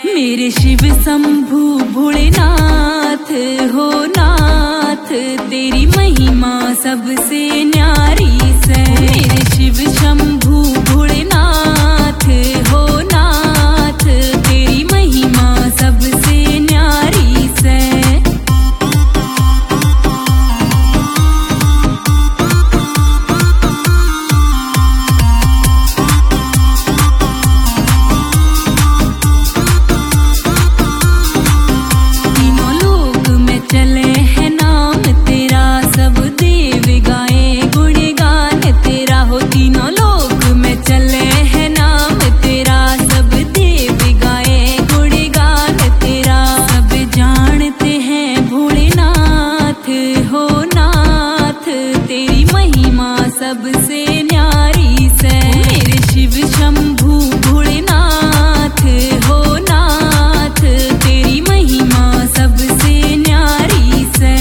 मेरे शिव शंभु भोलेनाथ हो नाथ, तेरी महिमा सबसे न्यारी से। मेरे शिव शंभु भोलेनाथ हो नाथ, तेरी महिमा सबसे न्यारी से। सबसे न्यारी से। मेरे शिव शंभु भोलेनाथ हो नाथ, तेरी महिमा सबसे न्यारी से।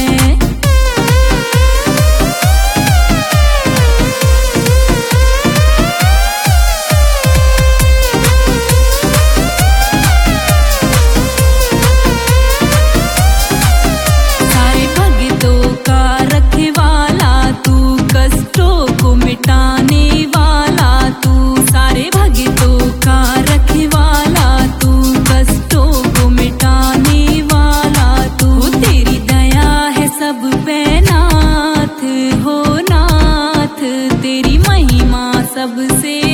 सारे भक्तों का रखवाला तू, कष्टों को मिटाने वाला तू। सारे भक्तों का रखवाला तू, कष्टों को मिटाने वाला तू। तेरी दया है सब पे नाथ हो नाथ, तेरी महिमा सबसे